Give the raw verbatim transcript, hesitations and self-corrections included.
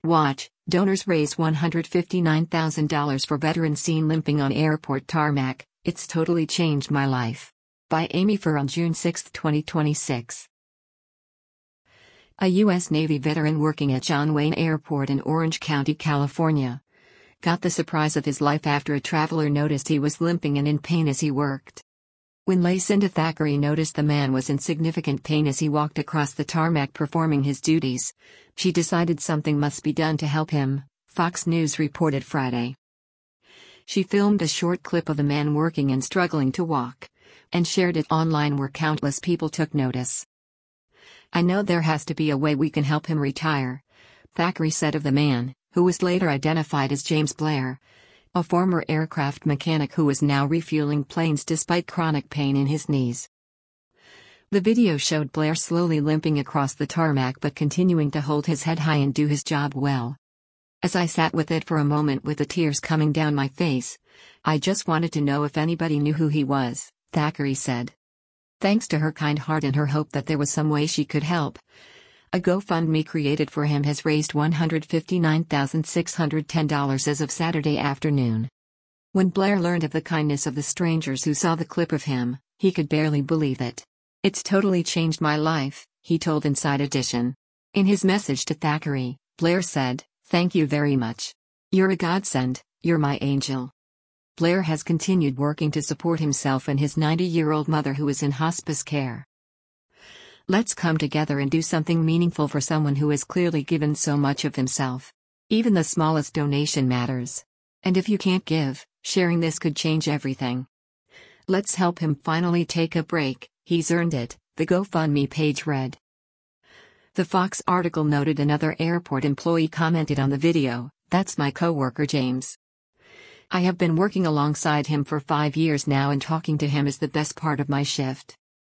Watch, donors raise one hundred fifty-nine thousand dollars for veteran seen limping on airport tarmac. It's totally changed my life. By Amy Fur on June sixth, twenty twenty-six. A U S Navy veteran working at John Wayne Airport in Orange County, California, got the surprise of his life after a traveler noticed he was limping and in pain as he worked. When Lucinda Thackeray noticed the man was in significant pain as he walked across the tarmac performing his duties, she decided something must be done to help him, Fox News reported Friday. She filmed a short clip of the man working and struggling to walk, and shared it online where countless people took notice. "I know there has to be a way we can help him retire," Thackeray said of the man, who was later identified as James Blair, a former aircraft mechanic who was now refueling planes despite chronic pain in his knees. The video showed Blair slowly limping across the tarmac but continuing to hold his head high and do his job well. "As I sat with it for a moment with the tears coming down my face, I just wanted to know if anybody knew who he was," Thackeray said. Thanks to her kind heart and her hope that there was some way she could help, a GoFundMe created for him has raised one hundred fifty-nine thousand six hundred ten dollars as of Saturday afternoon. When Blair learned of the kindness of the strangers who saw the clip of him, he could barely believe it. "It's totally changed my life," he told Inside Edition. In his message to Thackeray, Blair said, "Thank you very much. You're a godsend, you're my angel." Blair has continued working to support himself and his ninety-year-old mother who is in hospice care. "Let's come together and do something meaningful for someone who has clearly given so much of himself. Even the smallest donation matters. And if you can't give, sharing this could change everything. Let's help him finally take a break, he's earned it," the GoFundMe page read. The Fox article noted another airport employee commented on the video, "That's my coworker James. I have been working alongside him for five years now and talking to him is the best part of my shift.